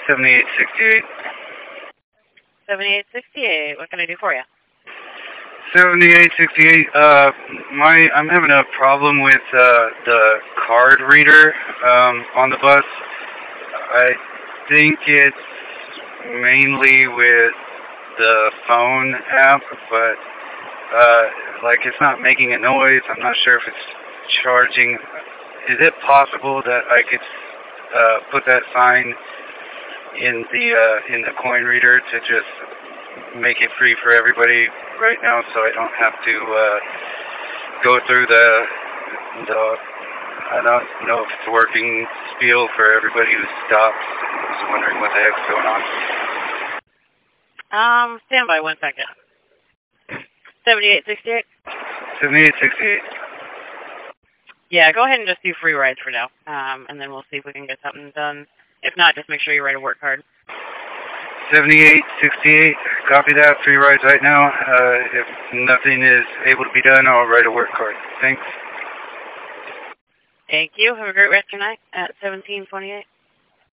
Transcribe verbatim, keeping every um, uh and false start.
seventy-eight sixty-eight. seventy-eight sixty-eight. What can I do for you? seventy-eight sixty-eight. Uh, my I'm having a problem with uh, the card reader um, on the bus. I think it's mainly with the phone app, but uh, like it's not making a noise. I'm not sure if it's charging. Is it possible that I could uh, put that sign in the uh, in the coin reader to just make it free for everybody right now, so I don't have to uh, go through the the I don't know if it's working spiel for everybody who stops. I was wondering what the heck's going on. Um, stand by one second. seventy-eight sixty-eight. seventy-eight sixty-eight. Yeah, go ahead and just do free rides for now, um, and then we'll see if we can get something done. If not, just make sure you write a work card. seventy-eight sixty-eight, copy that, free rides right now. Uh, if nothing is able to be done, I'll write a work card. Thanks. Thank you. Have a great rest of your night at seventeen twenty-eight.